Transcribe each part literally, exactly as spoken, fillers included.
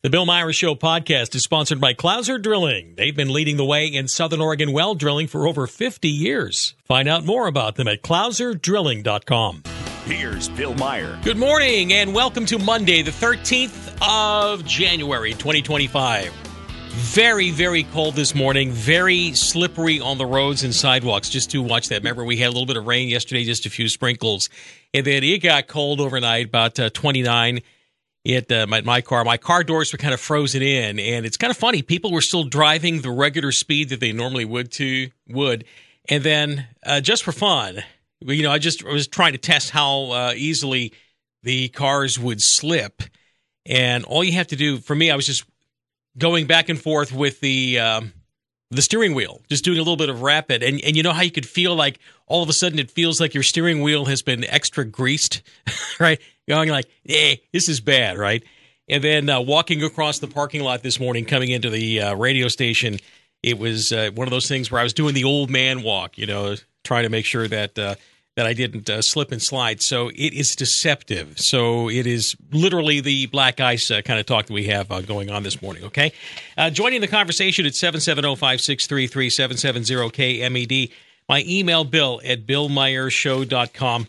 The Bill Myers Show podcast is sponsored by Clouser Drilling. They've been leading the way in Southern Oregon well drilling for over fifty years. Find out more about them at clouser drilling dot com. Here's Bill Meyer. Good morning and welcome to Monday, the thirteenth of January, twenty twenty-five. Very, very cold this morning. Very slippery on the roads and sidewalks. Just to watch that. Remember, we had a little bit of rain yesterday, just a few sprinkles. And then it got cold overnight, about uh, twenty-nine. It uh, my, my car, my car doors were kind of frozen in, and it's kind of funny. People were still driving the regular speed that they normally would to would, and then uh, just for fun, you know, I just was trying to test how uh, easily the cars would slip, and all you have to do for me, I was just going back and forth with the um, the steering wheel, just doing a little bit of rapid, and and you know how you could feel like all of a sudden it feels like your steering wheel has been extra greased, right? Going like, eh, this is bad, right? And then uh, walking across the parking lot this morning, coming into the uh, radio station, it was uh, one of those things where I was doing the old man walk, you know, trying to make sure that uh, that I didn't uh, slip and slide. So it is deceptive. So it is literally the black ice uh, kind of talk that we have uh, going on this morning, okay? Uh, joining the conversation at seven seven zero, five six three three, seven seven zero, K M E D. My email, bill at bill myers show dot com.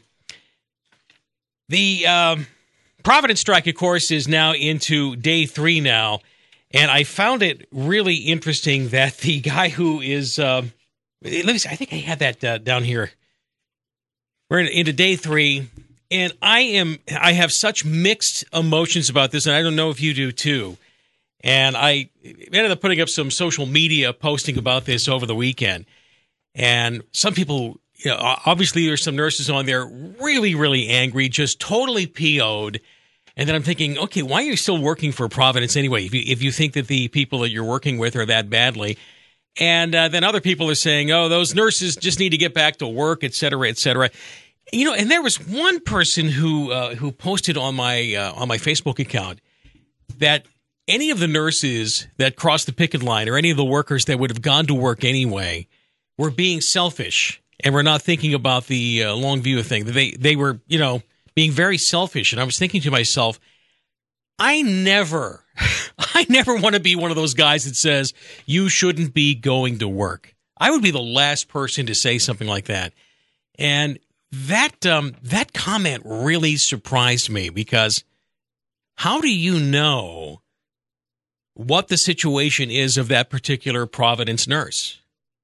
The um, Providence strike, of course, is now into day three now, and I found it really interesting that the guy who is, uh, let me see, I think I had that uh, down here. We're in, into day three, and I am, I have such mixed emotions about this, and I don't know if you do too. And I ended up putting up some social media posting about this over the weekend, and some people. You know, obviously, there's some nurses on there really, really angry, just totally P O'd. And then I'm thinking, okay, why are you still working for Providence anyway, if you, if you think that the people that you're working with are that badly? And uh, then other people are saying, oh, those nurses just need to get back to work, et cetera, et cetera. You know, and there was one person who uh, who posted on my uh, on my Facebook account that any of the nurses that crossed the picket line or any of the workers that would have gone to work anyway were being selfish. And we're not thinking about the uh, long view of thing. They they were, you know, being very selfish. And I was thinking to myself, I never, I never want to be one of those guys that says you shouldn't be going to work. I would be the last person to say something like that. And that um, that comment really surprised me because how do you know what the situation is of that particular Providence nurse?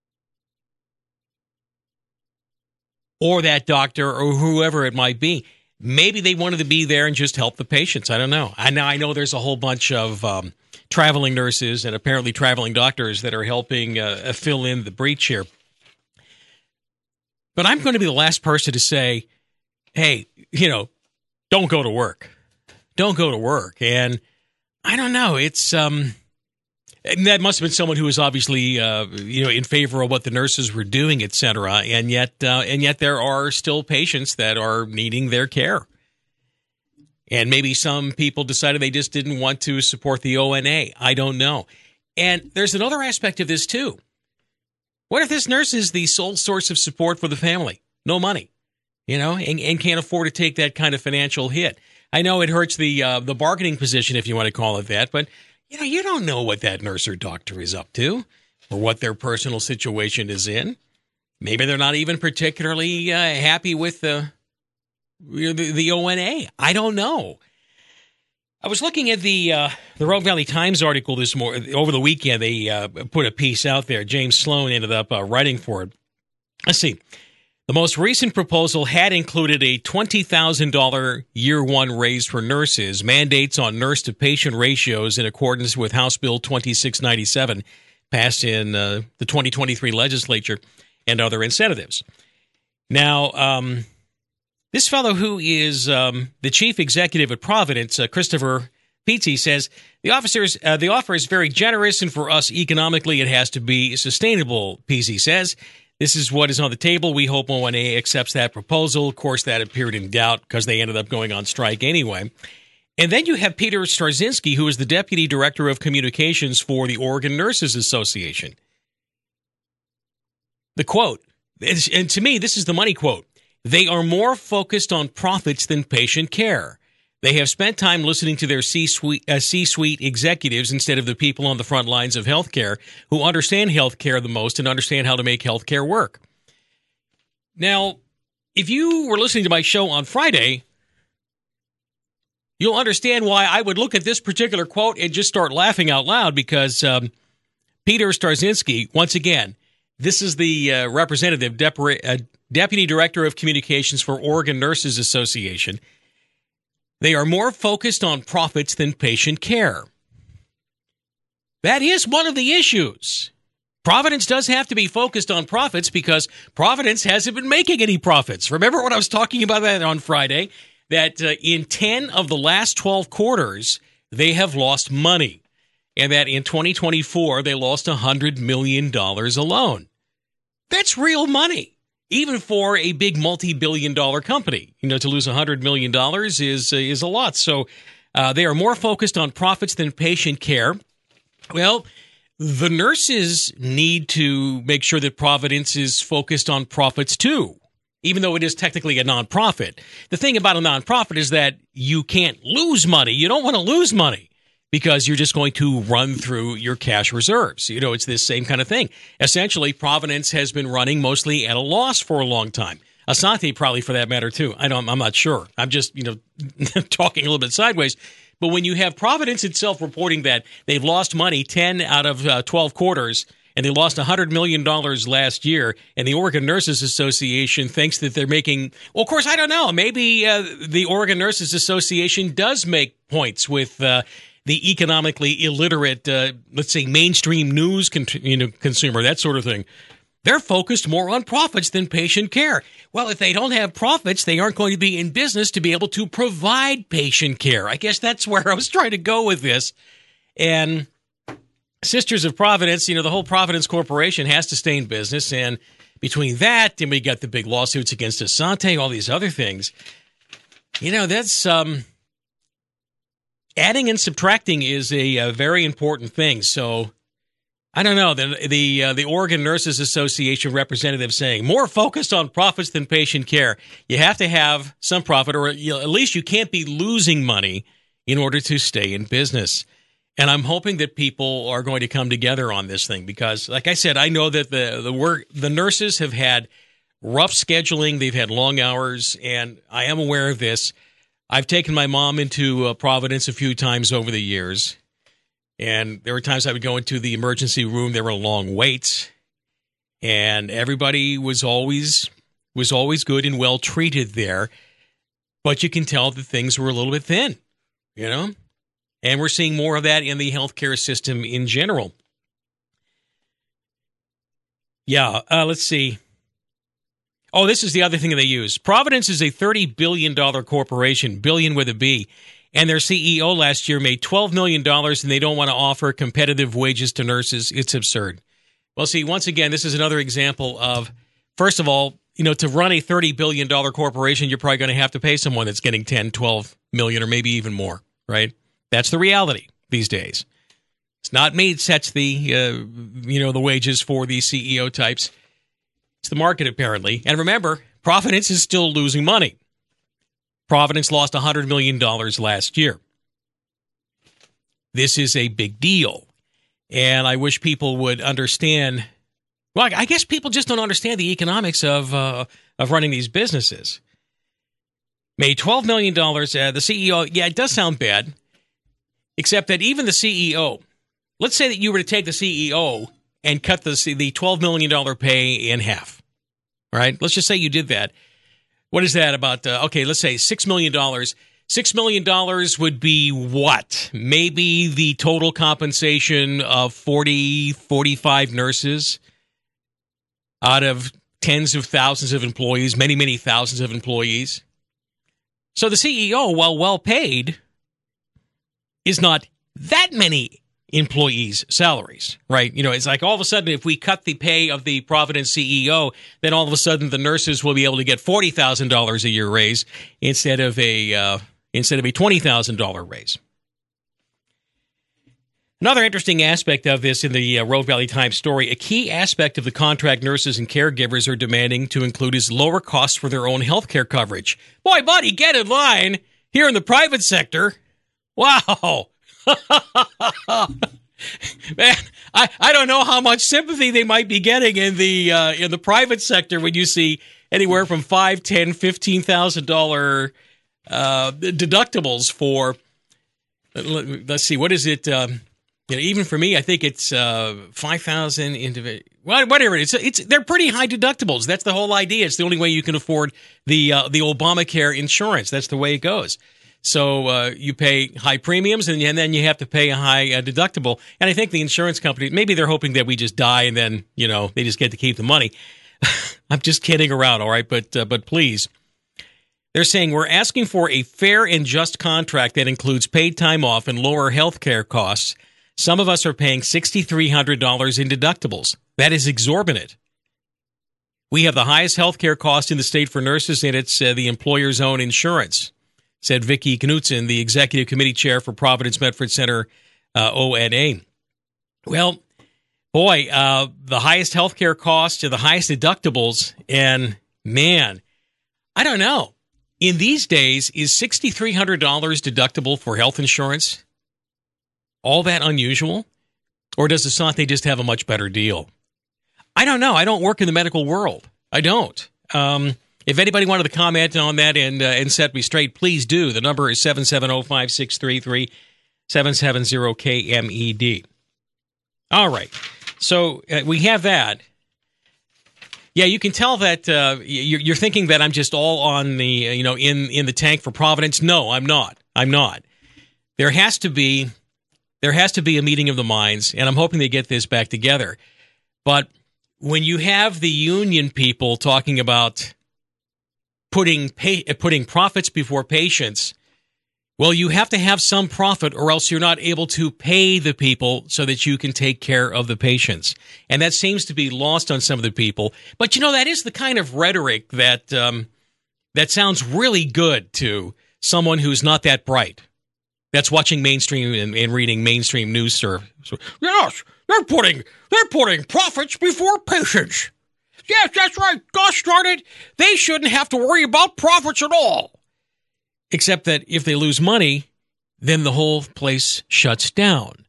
Or that doctor, or whoever it might be. Maybe they wanted to be there and just help the patients. I don't know. I know, I know there's a whole bunch of um, traveling nurses and apparently traveling doctors that are helping uh, fill in the breach here. But I'm going to be the last person to say, hey, you know, don't go to work. Don't go to work. And I don't know. It's... um. And that must have been someone who was obviously, uh, you know, in favor of what the nurses were doing, et cetera. And yet, uh, and yet, there are still patients that are needing their care. And maybe some people decided they just didn't want to support the O N A. I don't know. And there's another aspect of this too. What if this nurse is the sole source of support for the family? No money, you know, and, and can't afford to take that kind of financial hit. I know it hurts the uh, the bargaining position, if you want to call it that, but. You know, you don't know what that nurse or doctor is up to or what their personal situation is in. Maybe they're not even particularly uh, happy with the, the the O N A. I don't know. I was looking at the uh, the Rogue Valley Times article this morning. Over the weekend, they uh, put a piece out there. James Sloan ended up uh, writing for it. Let's see. The most recent proposal had included a twenty thousand dollars year one raise for nurses, mandates on nurse-to-patient ratios in accordance with House Bill twenty-six ninety-seven, passed in uh, the twenty twenty-three legislature, and other incentives. Now, um, this fellow who is um, the chief executive at Providence, uh, Christopher Pizzi, says, the, officers, uh, the offer is very generous, and for us economically it has to be sustainable, Pizzi says. This is what is on the table. We hope O N A accepts that proposal. Of course, that appeared in doubt because they ended up going on strike anyway. And then you have Peter Starzinski, who is the Deputy Director of Communications for the Oregon Nurses Association. The quote, and to me, this is the money quote, they are more focused on profits than patient care. They have spent time listening to their C-suite, uh, C-suite executives instead of the people on the front lines of healthcare who understand healthcare the most and understand how to make healthcare work. Now, if you were listening to my show on Friday, you'll understand why I would look at this particular quote and just start laughing out loud because um, Peter Starzinski, once again, this is the uh, representative, Dep- uh, Deputy Director of Communications for Oregon Nurses Association. They are more focused on profits than patient care. That is one of the issues. Providence does have to be focused on profits because Providence hasn't been making any profits. Remember when I was talking about that on Friday? That uh, in ten of the last twelve quarters, they have lost money. And that in twenty twenty-four, they lost one hundred million dollars alone. That's real money. Even for a big multi-billion dollar company, you know, to lose one hundred million dollars is, uh, is a lot. So uh, they are more focused on profits than patient care. Well, the nurses need to make sure that Providence is focused on profits too, even though it is technically a nonprofit. The thing about a nonprofit is that you can't lose money. You don't want to lose money because you're just going to run through your cash reserves. You know, it's this same kind of thing. Essentially, Providence has been running mostly at a loss for a long time. Asante probably for that matter too. I don't, I'm not sure. I'm just, you know, talking a little bit sideways. But when you have Providence itself reporting that they've lost money ten out of uh, twelve quarters, and they lost one hundred million dollars last year, and the Oregon Nurses Association thinks that they're making, well, of course, I don't know. Maybe uh, the Oregon Nurses Association does make points with uh, the economically illiterate, uh, let's say, mainstream news con- you know, consumer, that sort of thing. They're focused more on profits than patient care. Well, if they don't have profits, they aren't going to be in business to be able to provide patient care. I guess that's where I was trying to go with this. And Sisters of Providence, you know, the whole Providence Corporation has to stay in business. And between that and we got the big lawsuits against Asante, all these other things, you know, that's um, adding and subtracting is a, a very important thing. So I don't know, the the, uh, the Oregon Nurses Association representative saying more focused on profits than patient care. You have to have some profit, or you know, at least you can't be losing money in order to stay in business. And I'm hoping that people are going to come together on this thing because, like I said, I know that the the work the nurses have had rough scheduling. They've had long hours, and I am aware of this. I've taken my mom into uh, Providence a few times over the years, and there were times I would go into the emergency room. There were long waits, and everybody was always was always good and well treated there. But you can tell that things were a little bit thin, you know. And we're seeing more of that in the healthcare system in general. Yeah, uh, let's see. Oh, this is the other thing that they use. Providence is a thirty billion dollars corporation, billion with a B, and their C E O last year made twelve million dollars, and they don't want to offer competitive wages to nurses. It's absurd. Well, see, once again, this is another example of, first of all, you know, to run a thirty billion dollars corporation, you're probably going to have to pay someone that's getting ten, twelve million, or maybe even more, right? That's the reality these days. It's not me that sets the, uh, you know, the wages for these C E O types. It's the market, apparently. And remember, Providence is still losing money. Providence lost one hundred million dollars last year. This is a big deal. And I wish people would understand. Well, I guess people just don't understand the economics of uh, of running these businesses. Made twelve million dollars. Uh, the C E O, yeah, it does sound bad. Except that even the C E O, let's say that you were to take the C E O and cut the the twelve million dollars pay in half, right? Let's just say you did that. What is that about? Uh, okay, let's say six million dollars. six million dollars would be what? Maybe the total compensation of forty, forty-five nurses out of tens of thousands of employees, many, many thousands of employees. So the C E O, while well paid, is not that many employees' salaries, right? You know, it's like all of a sudden, if we cut the pay of the Providence C E O, then all of a sudden the nurses will be able to get forty thousand dollars a year raise instead of a uh, instead of a twenty thousand dollars raise. Another interesting aspect of this in the uh, Rogue Valley Times story, a key aspect of the contract nurses and caregivers are demanding to include is lower costs for their own health care coverage. Boy, buddy, get in line. here in the private sector, wow. Man, I, I don't know how much sympathy they might be getting in the uh, in the private sector when you see anywhere from five, ten, fifteen thousand dollar uh, deductibles for. Let's see, what is it? Um, you know, even for me, I think it's uh, five thousand individual. Whatever it is, it's they're pretty high deductibles. That's the whole idea. It's the only way you can afford the uh, the Obamacare insurance. That's the way it goes. So uh, you pay high premiums, and, and then you have to pay a high uh, deductible. And I think the insurance company, maybe they're hoping that we just die, and then you know they just get to keep the money. I'm just kidding around, all right? But uh, but please, they're saying we're asking for a fair and just contract that includes paid time off and lower health care costs. Some of us are paying six thousand three hundred dollars in deductibles. That is exorbitant. We have the highest health care cost in the state for nurses, and it's uh, the employer's own insurance, said Vicki Knutson, the executive committee chair for Providence Medford Center, uh, O N A. Well, boy, uh, the highest health care costs to the highest deductibles, and man, I don't know. In these days, is six thousand three hundred dollars deductible for health insurance all that unusual? Or does Asante just have a much better deal? I don't know. I don't work in the medical world. I don't. Um, if anybody wanted to comment on that and uh, and set me straight, please do. The number is seven seven zero, five six three three, seven seven zero K M E D. All right. So uh, we have that. Yeah, you can tell that uh, you're, you're thinking that I'm just all on the, uh, you know, in, in the tank for Providence. No, I'm not. I'm not. There has to be, there has to be a meeting of the minds, and I'm hoping they get this back together. But when you have the union people talking about putting pay, putting profits before patients, well, you have to have some profit, or else you're not able to pay the people so that you can take care of the patients. And that seems to be lost on some of the people. But, you know, that is the kind of rhetoric that um, that sounds really good to someone who's not that bright, that's watching mainstream and, and reading mainstream news service. Yes, they're putting, they're putting profits before patients. Yes, that's right. Gosh darn it. They shouldn't have to worry about profits at all. Except that if they lose money, then the whole place shuts down.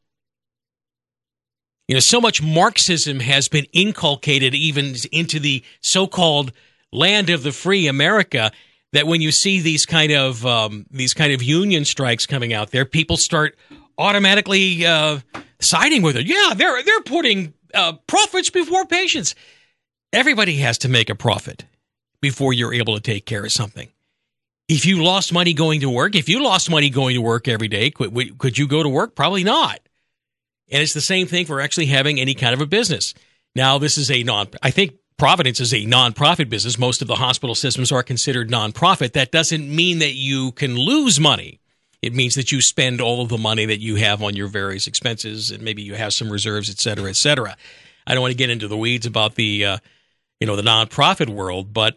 You know, so much Marxism has been inculcated even into the so-called land of the free America that when you see these kind of um, these kind of union strikes coming out there, people start automatically uh, siding with it. Yeah, they're they're putting uh, profits before patients. Everybody has to make a profit before you're able to take care of something. If you lost money going to work, if you lost money going to work every day, could, could you go to work? Probably not. And it's the same thing for actually having any kind of a business. Now, this is a non, I think Providence is a nonprofit business. Most of the hospital systems are considered nonprofit. That doesn't mean that you can lose money. It means that you spend all of the money that you have on your various expenses, and maybe you have some reserves, et cetera, et cetera. I don't want to get into the weeds about the, uh, you know, the nonprofit world, but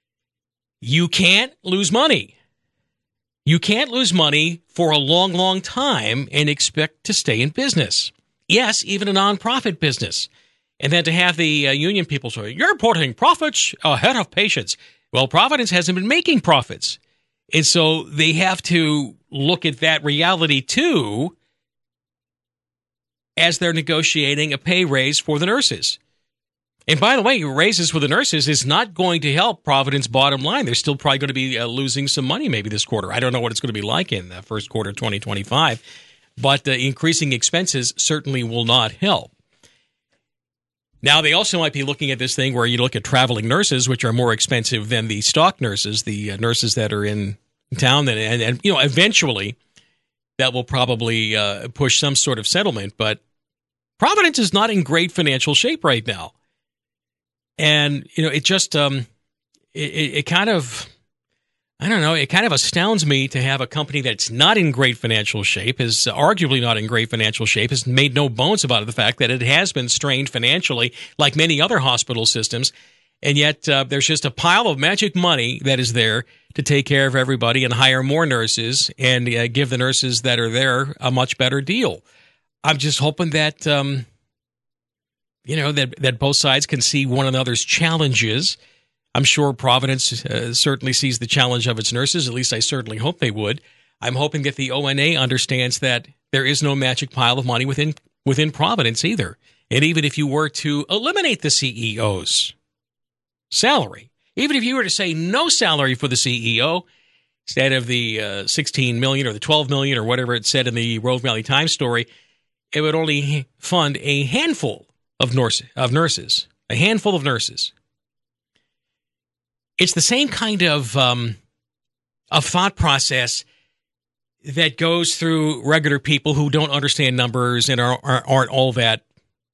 you can't lose money. You can't lose money for a long, long time and expect to stay in business. Yes, even a nonprofit business. And then to have the uh, union people say, you're putting profits ahead of patients. Well, Providence hasn't been making profits. And so they have to look at that reality, too, as they're negotiating a pay raise for the nurses. And by the way, raises for the nurses is not going to help Providence bottom line. They're still probably going to be uh, losing some money maybe this quarter. I don't know what it's going to be like in the first quarter of twenty twenty-five, but uh, increasing expenses certainly will not help. Now, they also might be looking at this thing where you look at traveling nurses, which are more expensive than the stock nurses, the uh, nurses that are in town. And, and, and, you know, eventually that will probably uh, push some sort of settlement. But Providence is not in great financial shape right now. And, you know, it just, um, it, it kind of, I don't know, it kind of astounds me to have a company that's not in great financial shape, is arguably not in great financial shape, has made no bones about it, the fact that it has been strained financially like many other hospital systems, and yet uh, there's just a pile of magic money that is there to take care of everybody and hire more nurses and uh, give the nurses that are there a much better deal. I'm just hoping that... Um, You know, that that both sides can see one another's challenges. I'm sure Providence uh, certainly sees the challenge of its nurses. At least I certainly hope they would. I'm hoping that the O N A understands that there is no magic pile of money within within Providence either. And even if you were to eliminate the C E O's salary, even if you were to say no salary for the C E O, instead of the uh, sixteen million dollars or the twelve million dollars or whatever it said in the Rose Valley Times story, it would only fund a handful of, nurse, of nurses, a handful of nurses. It's the same kind of um, of thought process that goes through regular people who don't understand numbers and are, are, aren't all that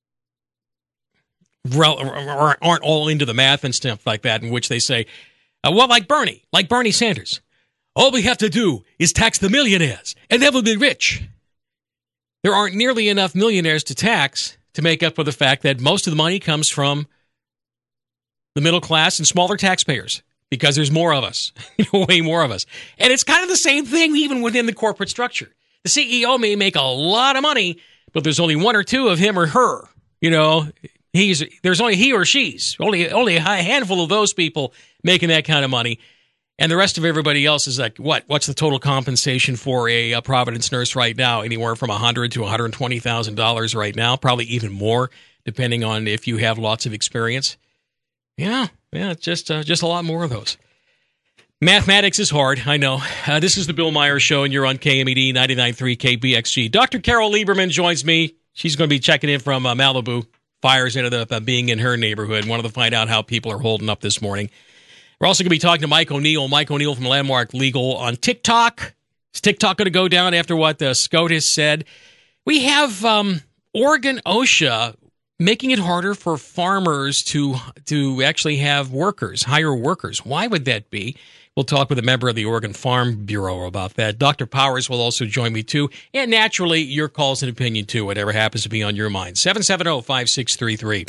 aren't all into the math and stuff like that, in which they say, uh, well, like Bernie, like Bernie Sanders, all we have to do is tax the millionaires and they will be rich. There aren't nearly enough millionaires to tax to make up for the fact that most of the money comes from the middle class and smaller taxpayers, because there's more of us, way more of us. And it's kind of the same thing even within the corporate structure. The C E O may make a lot of money, but there's only one or two of him or her. You know, he's there's only he or she's, only only a handful of those people making that kind of money. And the rest of everybody else is like, what? What's the total compensation for a, a Providence nurse right now? Anywhere from one hundred thousand dollars to one hundred twenty thousand dollars right now, probably even more, depending on if you have lots of experience. Yeah, yeah, just uh, just a lot more of those. Mathematics is hard, I know. Uh, this is the Bill Meyer Show, and you're on K M E D ninety-nine point three K B X G. Doctor Carol Lieberman joins me. She's going to be checking in from uh, Malibu. Fires ended up uh, being in her neighborhood. Wanted to find out how people are holding up this morning. We're also going to be talking to Mike O'Neill. Mike O'Neill from Landmark Legal on TikTok. Is TikTok going to go down after what uh, SCOTUS said? We have um, Oregon OSHA making it harder for farmers to to actually have workers, hire workers. Why would that be? We'll talk with a member of the Oregon Farm Bureau about that. Doctor Powers will also join me, too. And naturally, your calls and opinion, too, whatever happens to be on your mind. seven seven zero, five six three three.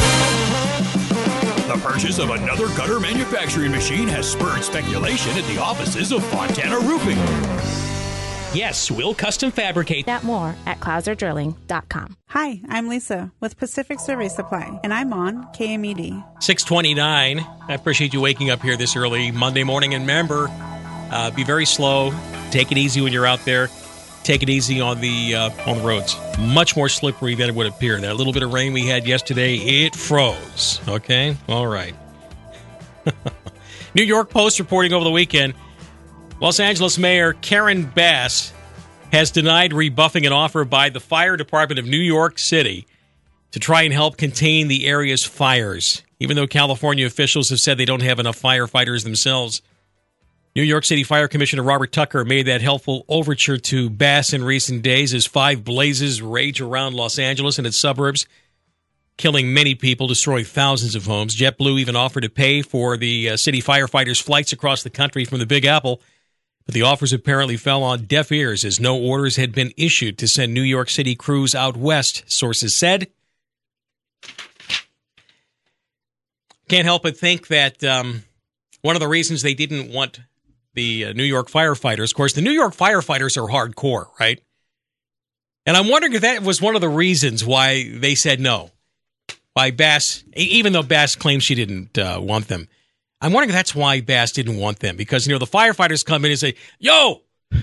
The purchase of another gutter manufacturing machine has spurred speculation at the offices of Fontana Roofing. Yes, we'll custom fabricate. That more at Clouser Drilling dot com. Hi, I'm Lisa with Pacific Survey Supply, and I'm on K M E D. six twenty-nine. I appreciate you waking up here this early Monday morning. And remember, uh, be very slow. Take it easy when you're out there. Take it easy on the uh, on the roads. Much more slippery than it would appear. That little bit of rain we had yesterday, it froze. Okay? All right. New York Post reporting over the weekend, Los Angeles Mayor Karen Bass has denied rebuffing an offer by the Fire Department of New York City to try and help contain the area's fires, even though California officials have said they don't have enough firefighters themselves. New York City Fire Commissioner Robert Tucker made that helpful overture to Bass in recent days as five blazes rage around Los Angeles and its suburbs, killing many people, destroying thousands of homes. JetBlue even offered to pay for the uh, city firefighters' flights across the country from the Big Apple. But the offers apparently fell on deaf ears as no orders had been issued to send New York City crews out west, sources said. Can't help but think that um, one of the reasons they didn't want the uh, New York firefighters, of course, the New York firefighters are hardcore, right? And I'm wondering if that was one of the reasons why they said no. Why Bass, even though Bass claims she didn't uh, want them. I'm wondering if that's why Bass didn't want them, because, you know, the firefighters come in and say, yo! And,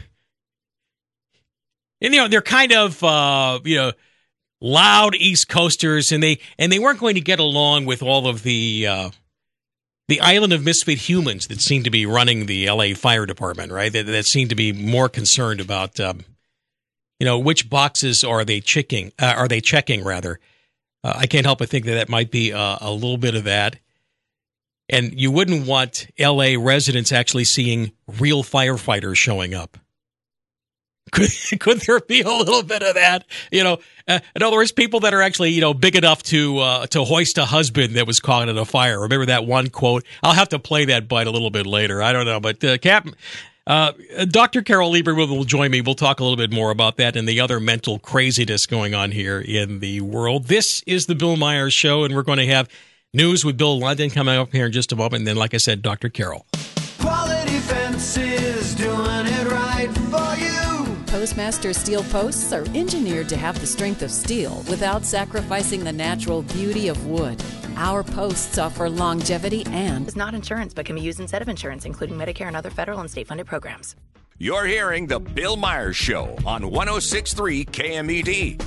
you know, they're kind of, uh, you know, loud East Coasters, and they and they weren't going to get along with all of the uh, the island of misfit humans that seem to be running the L A Fire Department, right? That, that seem to be more concerned about, um, you know, which boxes are they checking, uh, are they checking, rather. Uh, I can't help but think that that might be uh, a little bit of that. And you wouldn't want L A residents actually seeing real firefighters showing up. Could could there be a little bit of that? You know, uh, in other words, people that are actually, you know, big enough to uh, to hoist a husband that was caught in a fire. Remember that one quote? I'll have to play that bite a little bit later. I don't know, but uh, Captain uh, Doctor Carol Lieberman will join me. We'll talk a little bit more about that and the other mental craziness going on here in the world. This is the Bill Meyer Show, and we're going to have news with Bill London coming up here in just a moment. And then, like I said, Doctor Carol. Quality Fences, doing it right for you. Postmaster steel posts are engineered to have the strength of steel without sacrificing the natural beauty of wood. Our posts offer longevity and It's not insurance, but can be used instead of insurance, including Medicare and other federal and state-funded programs. You're hearing The Bill Myers Show on one oh six point three K M E D.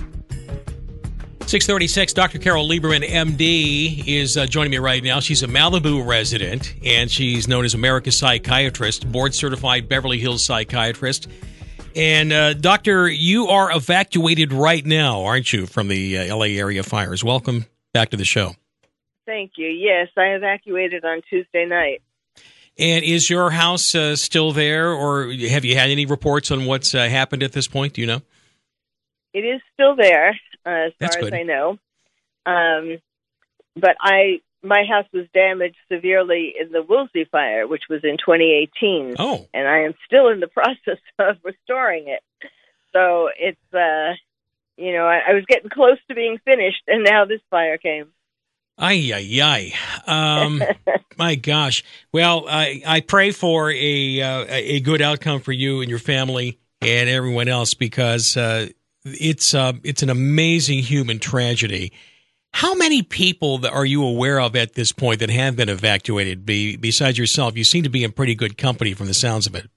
six thirty-six, Doctor Carol Lieberman, M D, is uh, joining me right now. She's a Malibu resident, and she's known as America's Psychiatrist, board-certified Beverly Hills psychiatrist. And, uh, Doctor, you are evacuated right now, aren't you, from the uh, L A area fires? Welcome back to the show. Thank you. Yes, I evacuated on Tuesday night. And is your house uh, still there, or have you had any reports on what's uh, happened at this point? Do you know? It is still there, uh, as That's far good. as I know. Um, but I, my house was damaged severely in the Woolsey fire, which was in twenty eighteen. Oh. And I am still in the process of restoring it. So it's, uh, you know, I, I was getting close to being finished, and now this fire came. Ay, ay, ay. Um, my gosh. Well, I, I pray for a uh, a good outcome for you and your family and everyone else, because uh, it's uh, it's an amazing human tragedy. How many people that are you aware of at this point that have been evacuated be, besides yourself? You seem to be in pretty good company from the sounds of it.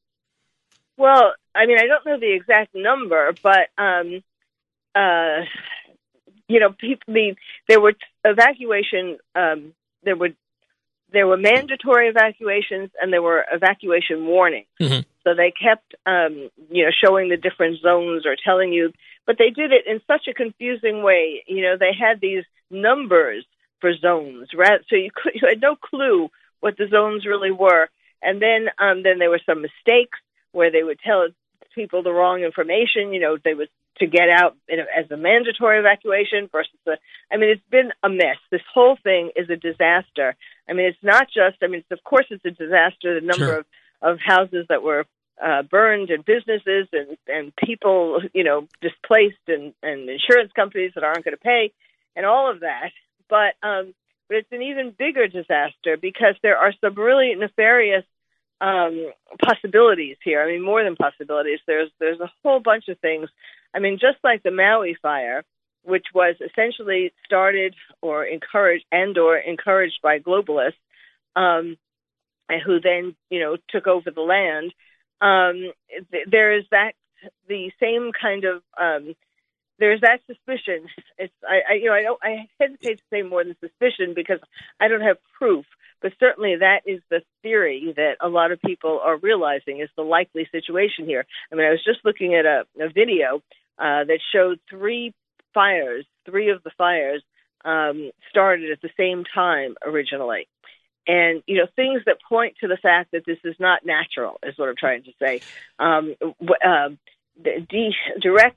Well, I mean, I don't know the exact number, but, um, uh, you know, people, the, there were evacuation, um, there were, there were mandatory evacuations and there were evacuation warnings. Mm-hmm. So they kept, um, you know, showing the different zones or telling you, but they did it in such a confusing way. You know, they had these numbers for zones, right? So you could, you had no clue what the zones really were. And then, um, then there were some mistakes where they would tell people the wrong information. You know, they would to get out in a, as a mandatory evacuation versus a, I mean, it's been a mess. This whole thing is a disaster. I mean, it's not just, I mean, it's, of course it's a disaster, the number Sure. of, of houses that were uh, burned and businesses and, and people, you know, displaced and, and insurance companies that aren't going to pay and all of that. But, um, but it's an even bigger disaster because there are some really nefarious um, possibilities here. I mean, more than possibilities. There's there's a whole bunch of things. I mean, just like the Maui fire, which was essentially started or encouraged and or encouraged by globalists, um, and who then, you know, took over the land. Um, th- there is that the same kind of um, there's that suspicion. It's I, I you know I don't I hesitate to say more than suspicion because I don't have proof. But certainly that is the theory that a lot of people are realizing is the likely situation here. I mean, I was just looking at a, a video uh, that showed three fires, three of the fires um, started at the same time originally. And, you know, things that point to the fact that this is not natural is what I'm trying to say. Um, uh, D, direct,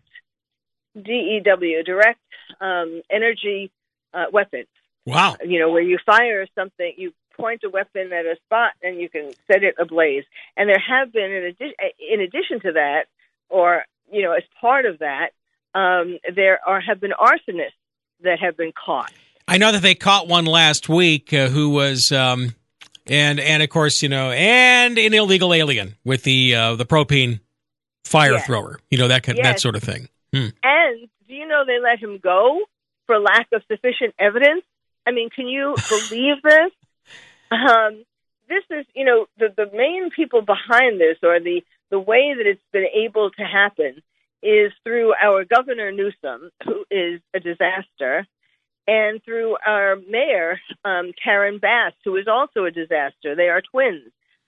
D E W, direct um, energy uh, weapons. Wow. You know, where you fire something, you point a weapon at a spot and you can set it ablaze. And there have been, in, addi- in addition to that, or, you know, as part of that, um, there are have been arsonists that have been caught. I know that they caught one last week uh, who was, um, and and of course, you know, and an illegal alien with the uh, the propane fire Yes. thrower, you know, that kind, Yes. that sort of thing. Hmm. And do you know they let him go for lack of sufficient evidence? I mean, can you believe this? Um, this is, you know, the, the main people behind this, or the, the way that it's been able to happen, is through our Governor Newsom, who is a disaster, and through our mayor, um, Karen Bass, who is also a disaster. They are twins.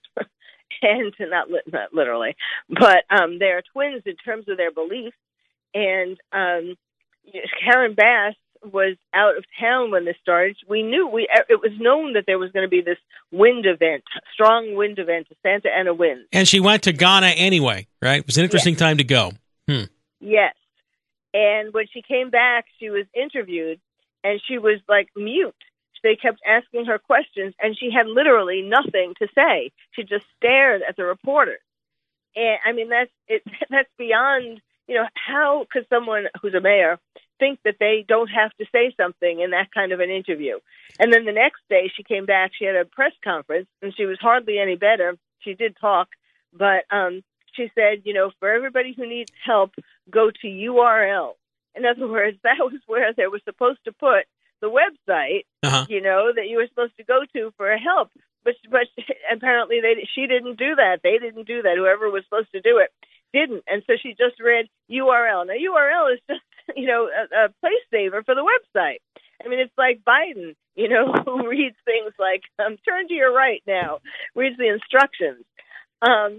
And not, li- not literally, but um, they are twins in terms of their beliefs. And um, Karen Bass was out of town when this started. We knew we it was known that there was going to be this wind event, strong wind event, Santa Ana wind. And she went to Ghana anyway, right? It was an interesting Yes. time to go. Hmm. Yes. And when she came back, she was interviewed, and she was like mute. They kept asking her questions, and she had literally nothing to say. She just stared at the reporters. And I mean, that's it. That's beyond. You know, how could someone who's a mayor think that they don't have to say something in that kind of an interview? And then the next day she came back, she had a press conference, and she was hardly any better. She did talk, but um, she said, you know, for everybody who needs help, go to U R L. In other words, that was where they were supposed to put the website, Uh-huh. you know, that you were supposed to go to for help. But but apparently they she didn't do that. They didn't do that. Whoever was supposed to do it didn't. And so she just read U R L. Now, U R L is just, you know, a, a place saver for the website. I mean, it's like Biden, you know, who reads things like, um, turn to your right now, reads the instructions. Um,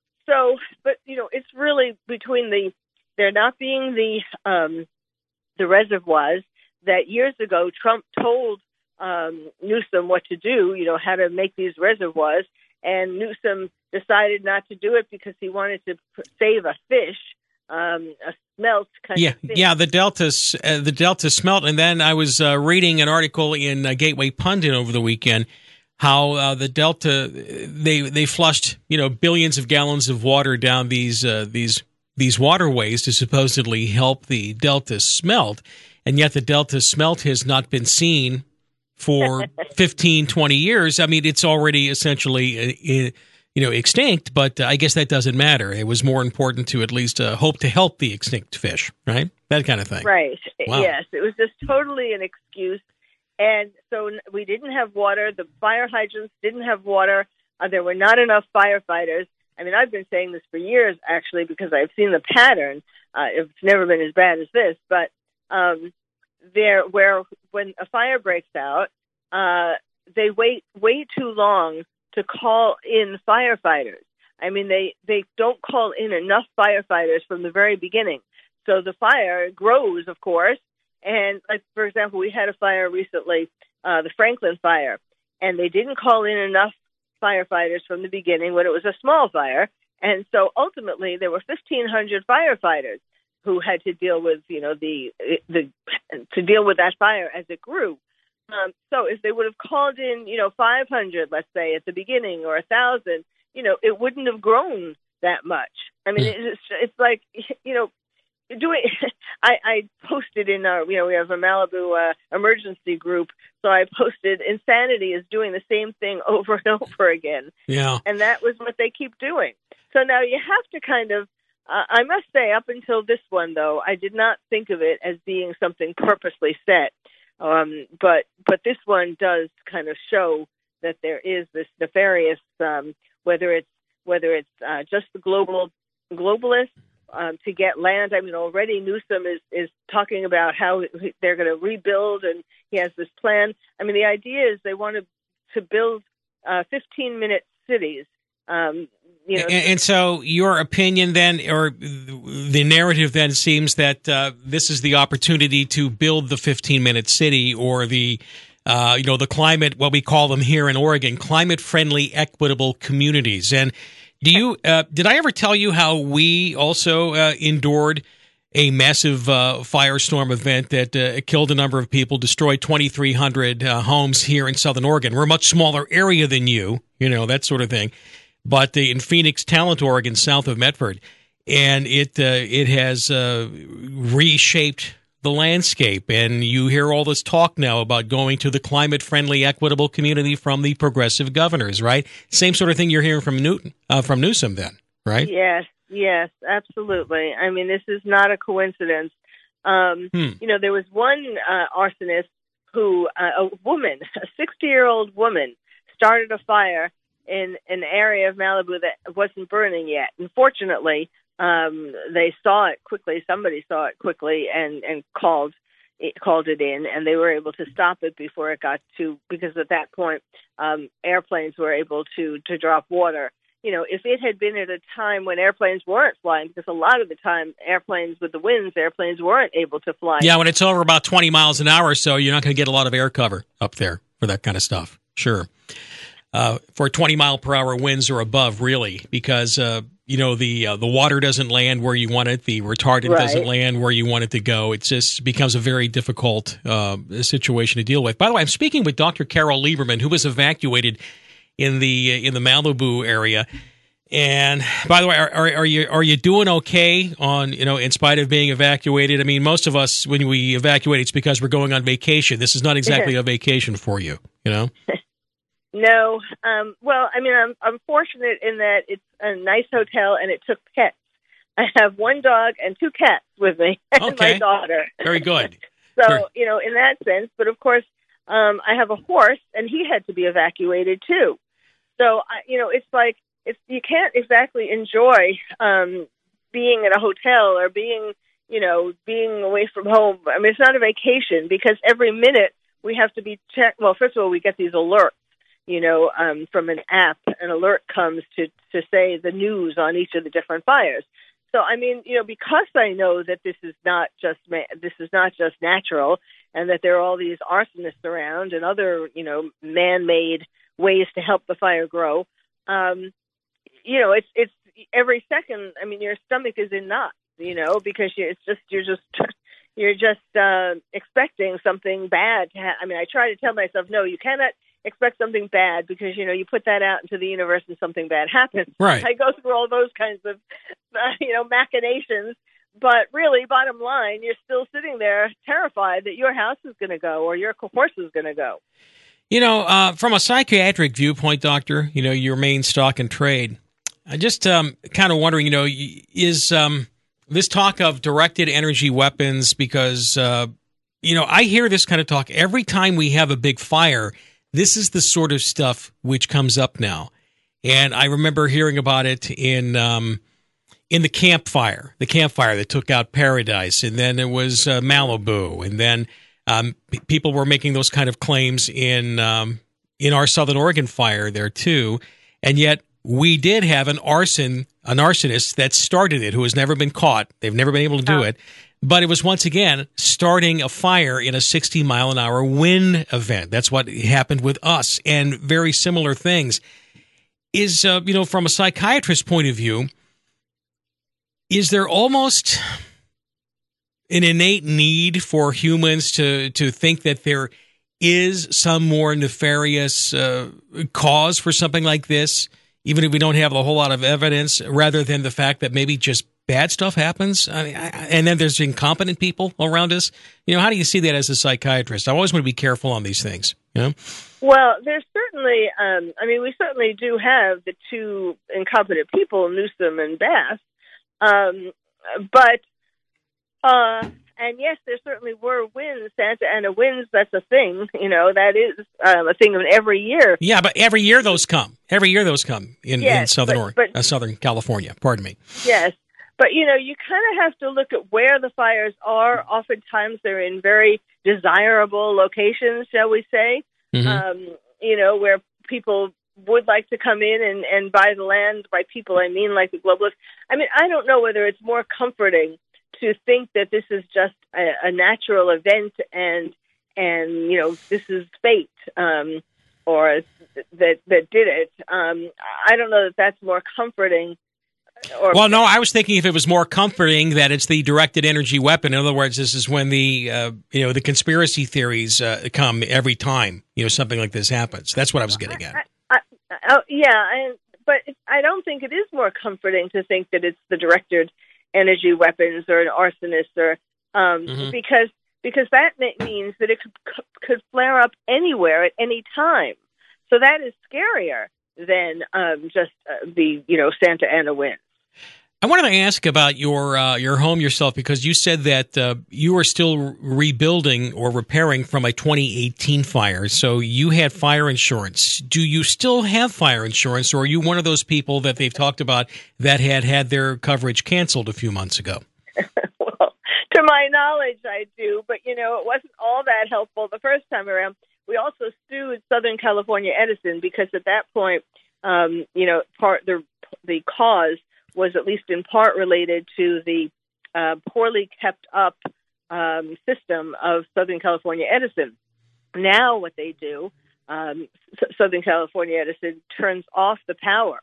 so, but, you know, it's really between the, there not being the, um, the reservoirs that years ago Trump told um, Newsom what to do, you know, how to make these reservoirs. And Newsom decided not to do it because he wanted to save a fish, um, a smelt kind Yeah, of fish. yeah, the Delta, uh, the Delta smelt. And then I was uh, reading an article in uh, Gateway Pundit over the weekend how uh, the Delta, they they flushed, you know, billions of gallons of water down these uh, these these waterways to supposedly help the Delta smelt. And yet the Delta smelt has not been seen for fifteen, twenty years. I mean, it's already essentially, uh, you know, extinct, but uh, I guess that doesn't matter. It was more important to at least uh, hope to help the extinct fish, right? That kind of thing. Right. Wow. Yes. It was just totally an excuse. And so we didn't have water. The fire hydrants didn't have water. Uh, there were not enough firefighters. I mean, I've been saying this for years, actually, because I've seen the pattern. Uh, it's never been as bad as this, but um, there, where when a fire breaks out, uh, they wait way too long to call in firefighters. I mean, they, they don't call in enough firefighters from the very beginning. So the fire grows, of course. And, like, for example, we had a fire recently, uh, the Franklin fire, and they didn't call in enough firefighters from the beginning when it was a small fire. And so ultimately there were fifteen hundred firefighters who had to deal with, you know, the, the, to deal with that fire as it grew. Um, so if they would have called in, you know, five hundred, let's say at the beginning, or a thousand, you know, it wouldn't have grown that much. I mean, it's, it's like, you know, doing, I, I posted in our, you know, we have a Malibu uh, emergency group. So I posted insanity is doing the same thing over and over again. Yeah. And that was what they keep doing. So now you have to kind of, uh, I must say, up until this one, though, I did not think of it as being something purposely set. Um, but but this one does kind of show that there is this nefarious, um, whether it's whether it's uh, just the global globalists um, to get land. I mean, already Newsom is, is talking about how they're going to rebuild, and he has this plan. I mean, the idea is they want to to build uh, fifteen-minute cities. Um, you know, and, and so your opinion then, or the narrative then, seems that uh, this is the opportunity to build the fifteen-minute city, or the, uh, you know, the climate, what we call them here in Oregon, climate-friendly, equitable communities. And do you, uh, did I ever tell you how we also uh, endured a massive uh, firestorm event that uh, killed a number of people, destroyed twenty-three hundred uh, homes here in Southern Oregon? We're a much smaller area than you, you know, that sort of thing. But uh, in Phoenix, Talent, Oregon, south of Medford, and it uh, it has uh, reshaped the landscape. And you hear all this talk now about going to the climate-friendly, equitable community from the progressive governors, right? Same sort of thing you're hearing from Newton, uh, from Newsom, then, right? Yes, yes, absolutely. I mean, this is not a coincidence. Um, hmm. You know, there was one uh, arsonist who, uh, a woman, a sixty-year-old woman, started a fire in an area of Malibu that wasn't burning yet. And fortunately, um, they saw it quickly. Somebody saw it quickly and, and called it, called it in, and they were able to stop it before it got to, because at that point, um, airplanes were able to, to drop water. You know, if it had been at a time when airplanes weren't flying, because a lot of the time airplanes with the winds, airplanes weren't able to fly. Yeah, when it's over about twenty miles an hour or so, you're not going to get a lot of air cover up there for that kind of stuff. Sure. Uh, for twenty mile per hour winds or above, really, because, uh, you know, the uh, the water doesn't land where you want it. The retardant right. doesn't land where you want it to go. It just becomes a very difficult uh, situation to deal with. By the way, I'm speaking with Doctor Carol Lieberman, who was evacuated in the in the Malibu area. And by the way, are, are, are you are you doing okay on, you know, in spite of being evacuated? I mean, most of us, when we evacuate, it's because we're going on vacation. This is not exactly a vacation for you, you know? No. Um, well, I mean, I'm I'm fortunate in that it's a nice hotel and it took pets. I have one dog and two cats with me, and okay. my daughter. Very good. So, Sure. you know, in that sense, but of course, um, I have a horse, and he had to be evacuated too. So, I, you know, it's like it's you can't exactly enjoy um, being at a hotel or being, you know, being away from home. I mean, it's not a vacation because every minute we have to be checked. Well, first of all, we get these alerts, you know, um, from an app. An alert comes to, to say the news on each of the different fires. So, I mean, you know, because I know that this is not just ma- this is not just natural, and that there are all these arsonists around and other, you know, man-made ways to help the fire grow. Um, you know, it's it's every second. I mean, your stomach is in knots, you know, because you, it's just you're just you're just uh, expecting something bad to ha- I mean, I try to tell myself, no, you cannot expect something bad because, you know, you put that out into the universe and something bad happens. Right. I go through all those kinds of, uh, you know, machinations. But really, bottom line, you're still sitting there terrified that your house is going to go or your horse is going to go. You know, uh, from a psychiatric viewpoint, Doctor, you know, your main stock and trade, I just um, kind of wondering, you know, is um, this talk of directed energy weapons because, uh, you know, I hear this kind of talk every time we have a big fire. This is the sort of stuff which comes up now. And I remember hearing about it in um, in the campfire, the campfire that took out Paradise. And then it was uh, Malibu. And then um, p- people were making those kind of claims in um, in our Southern Oregon fire there, too. And yet we did have an arson, an arsonist that started it who has never been caught. They've never been able to do Oh. it. But it was, once again, starting a fire in a sixty mile an hour wind event. That's what happened with us, and very similar things. Is, uh, you know, from a psychiatrist's point of view, is there almost an innate need for humans to, to think that there is some more nefarious uh, cause for something like this, even if we don't have a whole lot of evidence, rather than the fact that maybe just bad stuff happens? I mean, I, and then there's incompetent people around us. You know, how do you see that as a psychiatrist? I always want to be careful on these things, you know? Well, there's certainly, um, I mean, we certainly do have the two incompetent people, Newsom and Bass. Um, but, uh, and yes, there certainly were winds, Santa Ana winds, that's a thing, you know, that is um, a thing of every year. Yeah, but every year those come. Every year those come in, Yes, in Southern but- Oregon, but- uh, Southern California, pardon me. Yes. But, you know, you kind of have to look at where the fires are. Oftentimes they're in very desirable locations, shall we say, Mhm. um, you know, where people would like to come in and, and buy the land. By people, I mean like the globalists. I mean, I don't know whether it's more comforting to think that this is just a, a natural event and, and, you know, this is fate, um, or that, that did it. Um, I don't know that that's more comforting. Or, Well, no, I was thinking if it was more comforting that it's the directed energy weapon. In other words, this is when the uh, you know the conspiracy theories uh, come every time you know something like this happens. That's what I was getting at. I, I, I, yeah, I, but I don't think it is more comforting to think that it's the directed energy weapons or an arsonist, or um, Mhm. because because that ma- means that it could could flare up anywhere at any time. So that is scarier than um, just uh, the you know Santa Ana wind. I wanted to ask about your uh, your home yourself, because you said that uh, you are still rebuilding or repairing from a twenty eighteen fire. So you had fire insurance. Do you still have fire insurance, or are you one of those people that they've talked about that had had their coverage canceled a few months ago? Well, to my knowledge, I do, but you know, it wasn't all that helpful the first time around. We also sued Southern California Edison because at that point, um, you know, part the the cause was at least in part related to the uh, poorly kept up um, system of Southern California Edison. Now, what they do, um, S- Southern California Edison turns off the power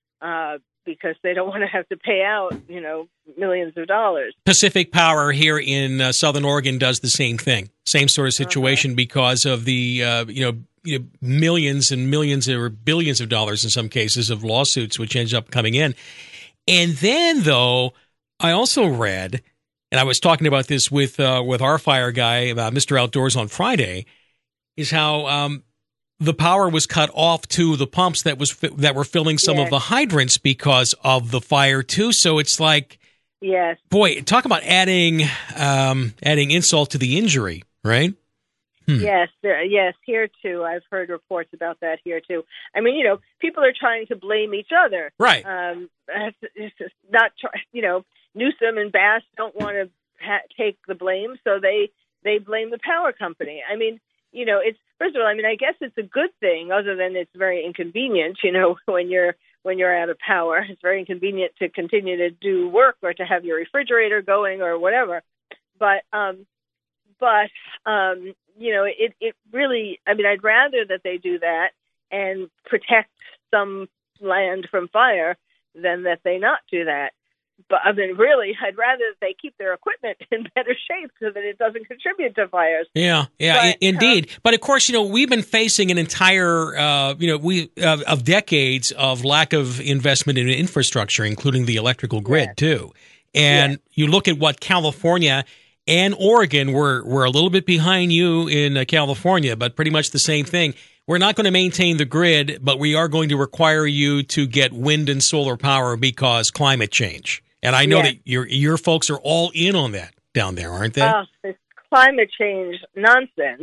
uh, because they don't want to have to pay out, you know, millions of dollars. Pacific Power here in uh, Southern Oregon does the same thing. Same sort of situation, uh-huh. because of the uh, you know, you know millions and millions or billions of dollars in some cases of lawsuits which ends up coming in. And then, though, I also read, and I was talking about this with uh, with our fire guy, uh, Mister Outdoors on Friday, is how um, the power was cut off to the pumps that was fi- that were filling some Yes. of the hydrants because of the fire too. So it's like, Yes. boy, talk about adding um, adding insult to the injury. right? Hmm. Yes, uh, yes, here too. I've heard reports about that here too. I mean, you know, people are trying to blame each other. Right. Um, it's just not, try, you know, Newsom and Bass don't want to ha- take the blame, so they, they blame the power company. I mean, you know, it's, first of all, I mean, I guess it's a good thing, other than it's very inconvenient, you know, when you're, when you're out of power. It's very inconvenient to continue to do work or to have your refrigerator going or whatever. But, um, but, um, you know, it, it really, I mean, I'd rather that they do that and protect some land from fire than that they not do that. But I mean, really, I'd rather that they keep their equipment in better shape so that it doesn't contribute to fires. Yeah, yeah, but, I- indeed. Um, but of course, you know, we've been facing an entire, uh, you know, we uh, of decades of lack of investment in infrastructure, including the electrical grid, yes. too. And yes. you look at what California and Oregon were were a little bit behind you in uh, California, but pretty much the same thing. We're not going to maintain the grid, but we are going to require you to get wind and solar power because climate change. And I know yes. that your your folks are all in on that down there, aren't they? Oh, this climate change nonsense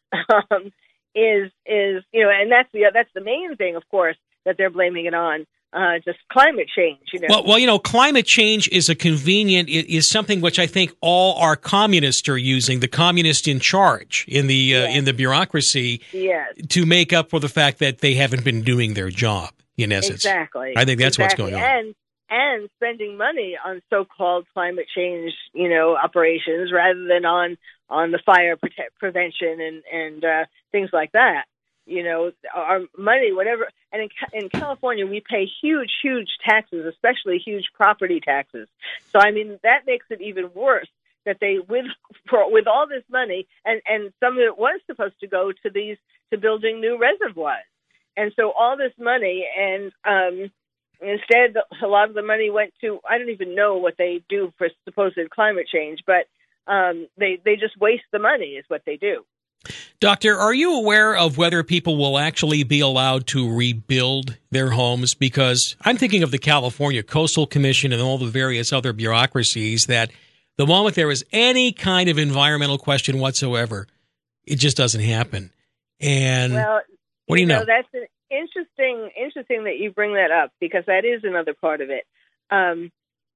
um, is is you know, and that's the that's the main thing, of course, that they're blaming it on. Uh, just climate change, you know. Well, well, you know, climate change is a convenient is something which I think all our communists are using. The communists in charge in the uh, yes. in the bureaucracy, yes. to make up for the fact that they haven't been doing their job. In essence, exactly. I think that's exactly. what's going on. And and spending money on so-called climate change, you know, operations rather than on on the fire prote- prevention and and uh, things like that. You know, our money, whatever. And in, in California, we pay huge, huge taxes, especially huge property taxes. So, I mean, that makes it even worse that they, with for, with all this money, and, and some of it was supposed to go to these, to building new reservoirs. And so all this money, and um, instead, a lot of the money went to, I don't even know what they do for supposed climate change, but um, they, they just waste the money is what they do. Doctor, are you aware of whether people will actually be allowed to rebuild their homes? Because I'm thinking of the California Coastal Commission and all the various other bureaucracies that the moment there is any kind of environmental question whatsoever, it just doesn't happen. And well, what do you know? know? That's an interesting, interesting that you bring that up, because that is another part of it. Um,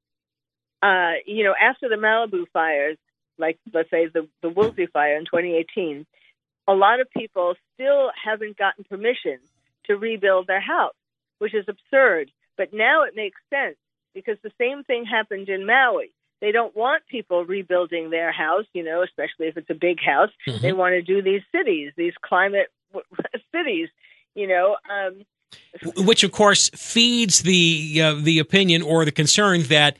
uh, you know, after the Malibu fires, like let's say the, the Woolsey fire in twenty eighteen, a lot of people still haven't gotten permission to rebuild their house, which is absurd. But now it makes sense, because the same thing happened in Maui. They don't want people rebuilding their house, you know, especially if it's a big house. Mm-hmm. They want to do these cities, these climate cities, you know. Um, Which, of course, feeds the uh, the opinion or the concern that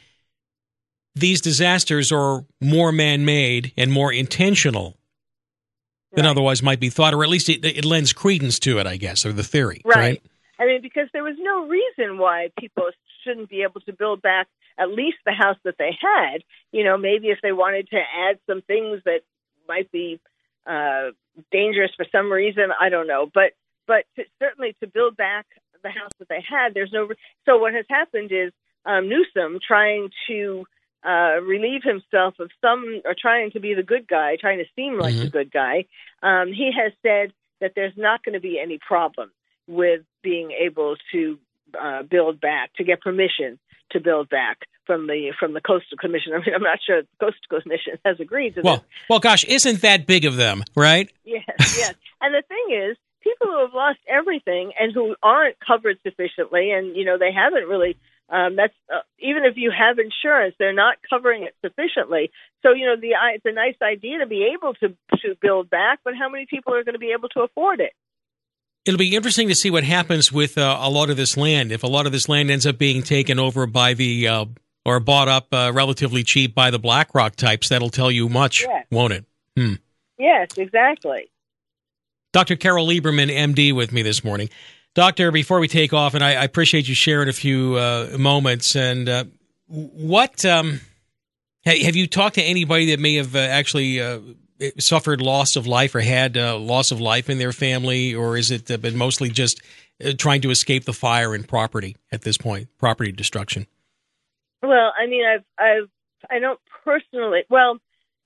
these disasters are more man-made and more intentional than right. otherwise might be thought, or at least it, it lends credence to it, I guess, or the theory. Right. right. I mean, because there was no reason why people shouldn't be able to build back at least the house that they had. You know, maybe if they wanted to add some things that might be uh, dangerous for some reason, I don't know. But but to, certainly to build back the house that they had, there's no. Re- so what has happened is um, Newsom trying to uh, relieve himself of some, or trying to be the good guy, trying to seem like mm-hmm. the good guy. Um, he has said that there's not going to be any problem with being able to uh, build back, to get permission to build back from the from the Coastal Commission. I mean, I'm not sure the Coastal Commission has agreed to well, this. Well, gosh, isn't that big of them, right? Yes, yes. And the thing is, people who have lost everything and who aren't covered sufficiently, and, you know, they haven't really, um, that's uh, even if you have insurance, they're not covering it sufficiently. So, you know, the it's a nice idea to be able to, to build back, but how many people are going to be able to afford it? It'll be interesting to see what happens with uh, a lot of this land. If a lot of this land ends up being taken over by the, uh, or bought up uh, relatively cheap by the BlackRock types, that'll tell you much, yes. won't it? Hmm. Yes, exactly. Doctor Carol Lieberman, M D, with me this morning. Doctor, before we take off, and I, I appreciate you sharing a few uh, moments, and uh, what, um, have you talked to anybody that may have uh, actually uh, suffered loss of life or had uh, loss of life in their family, or is it uh, been mostly just uh, trying to escape the fire and property at this point, property destruction? Well, I mean, I've, I've, I don't personally, well,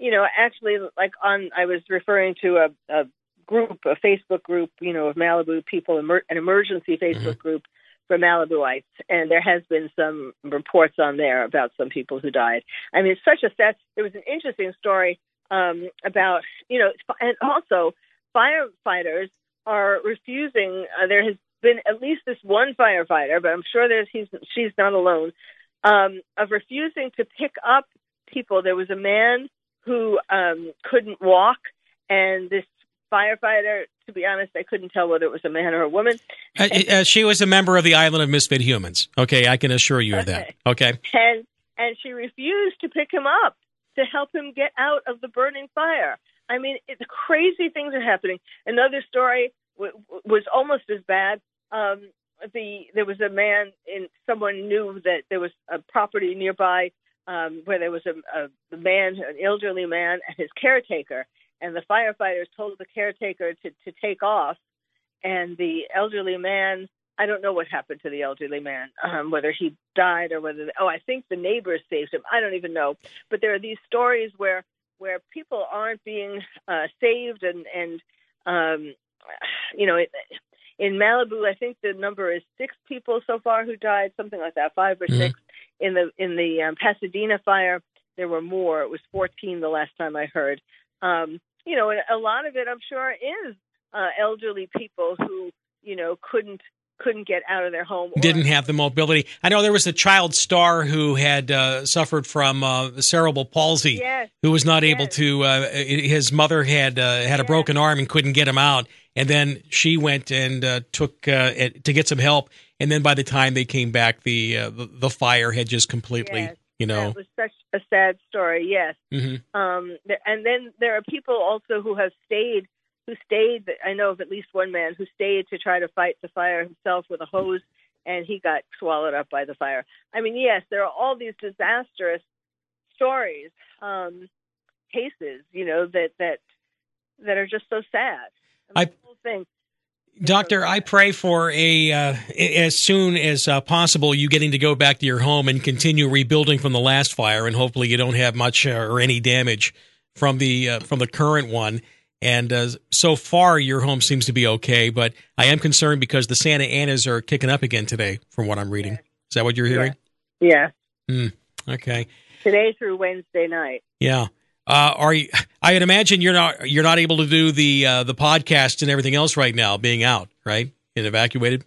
you know, actually, like on, I was referring to a, a group, a Facebook group, you know, of Malibu people, emer- an emergency Facebook mm-hmm. group for Malibuites, and there has been some reports on there about some people who died. I mean, it's such a sad. There was an interesting story um, about, you know, and also firefighters are refusing. Uh, there has been at least this one firefighter, but I'm sure there's he's she's not alone, um, of refusing to pick up people. There was a man who um, couldn't walk, and this firefighter, to be honest, I couldn't tell whether it was a man or a woman. Uh, uh, she was a member of the Island of Misfit Humans. Okay, I can assure you of that. Okay. And and she refused to pick him up to help him get out of the burning fire. I mean, it, crazy things are happening. Another story w- w- was almost as bad. Um, the there was a man, in someone knew that there was a property nearby um, where there was a, a man, an elderly man, and his caretaker. And the firefighters told the caretaker to, to take off. And the elderly man, I don't know what happened to the elderly man, um, whether he died or whether, oh, I think the neighbors saved him. I don't even know. But there are these stories where where people aren't being uh, saved. And, and um, you know, it, in Malibu, I think the number is six people so far who died, something like that, five or mm-hmm. six. In the, in the um, Pasadena fire, there were more. It was fourteen the last time I heard. Um, You know, and a lot of it, I'm sure, is uh, elderly people who, you know, couldn't couldn't get out of their home. Or Didn't have the mobility. I know there was a child star who had uh, suffered from uh, cerebral palsy, yes. who was not yes. able to. Uh, his mother had uh, had a yes. broken arm and couldn't get him out, and then she went and uh, took uh, to get some help. And then by the time they came back, the uh, the, the fire had just completely. Yes. You know, that was such a sad story. Yes, mm-hmm. um, and then there are people also who have stayed, who stayed. I know of at least one man who stayed to try to fight the fire himself with a hose, and he got swallowed up by the fire. I mean, yes, there are all these disastrous stories, um, cases, you know, that that that are just so sad. I, the whole thing. Doctor, I pray for a uh, as soon as uh, possible you getting to go back to your home and continue rebuilding from the last fire, and hopefully you don't have much uh, or any damage from the uh, from the current one. And uh, so far, your home seems to be okay, but I am concerned because the Santa Anas are kicking up again today, from what I'm reading. Yes. Is that what you're hearing? Yeah. yeah. Mm, okay. Today through Wednesday night. Yeah. Uh, are you? I would imagine you're not you're not able to do the uh, the podcast and everything else right now, being out, right, and evacuated.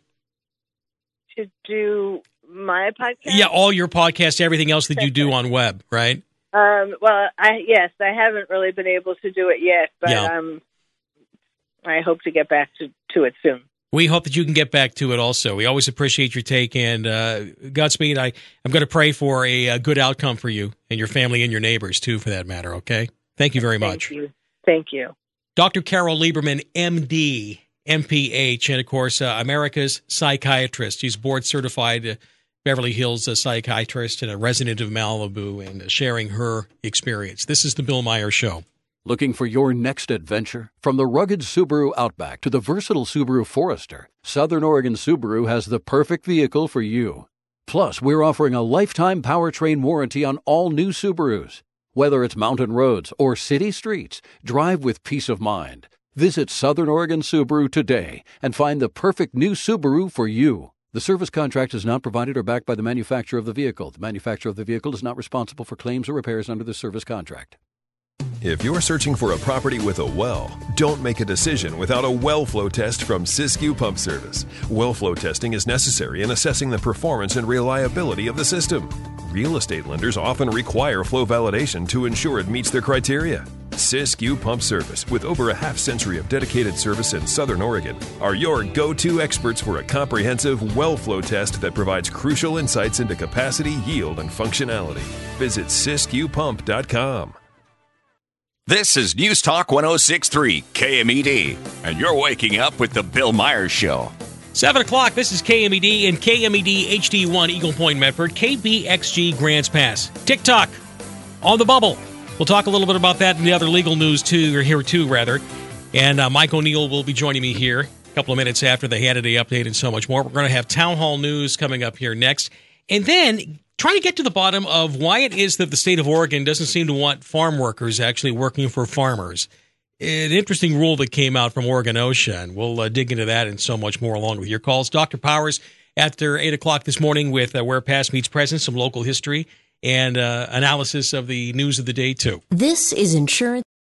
To do my podcast? Yeah, all your podcasts, everything else that you do on web, right? Um, well, I yes, I haven't really been able to do it yet, but yeah. um, I hope to get back to, to it soon. We hope that you can get back to it also. We always appreciate your take, and uh, Godspeed. I, I'm going to pray for a, a good outcome for you and your family and your neighbors, too, for that matter, okay? Thank you very much. Thank you. Thank you. Doctor Carol Lieberman, M D, M P H, and, of course, uh, America's psychiatrist. She's board-certified uh, Beverly Hills uh, psychiatrist and a resident of Malibu, and uh, sharing her experience. This is the Bill Meyer Show. Looking for your next adventure? From the rugged Subaru Outback to the versatile Subaru Forester, Southern Oregon Subaru has the perfect vehicle for you. Plus, we're offering a lifetime powertrain warranty on all new Subarus. Whether it's mountain roads or city streets, drive with peace of mind. Visit Southern Oregon Subaru today and find the perfect new Subaru for you. The service contract is not provided or backed by the manufacturer of the vehicle. The manufacturer of the vehicle is not responsible for claims or repairs under the service contract. If you're searching for a property with a well, don't make a decision without a well flow test from Siskiyou Pump Service. Well flow testing is necessary in assessing the performance and reliability of the system. Real estate lenders often require flow validation to ensure it meets their criteria. Siskiyou Pump Service, with over a half century of dedicated service in Southern Oregon, are your go-to experts for a comprehensive well flow test that provides crucial insights into capacity, yield, and functionality. Visit Siskiyou Pump dot com. This is News Talk one oh six point three K M E D, and you're waking up with the Bill Meyer Show. seven o'clock, this is K M E D and K M E D H D one Eagle Point Medford, K B X G Grants Pass. TikTok on the bubble. We'll talk a little bit about that and the other legal news too, or here too, rather. And uh, Mike O'Neill will be joining me here a couple of minutes after the Hannity update and so much more. We're going to have town hall news coming up here next. And then trying to get to the bottom of why it is that the state of Oregon doesn't seem to want farm workers actually working for farmers. An interesting rule that came out from Oregon OSHA, and we'll uh, dig into that and so much more along with your calls. Doctor Powers, after eight o'clock this morning with uh, Where Past Meets Present, some local history and uh, analysis of the news of the day, too. This is Insurance.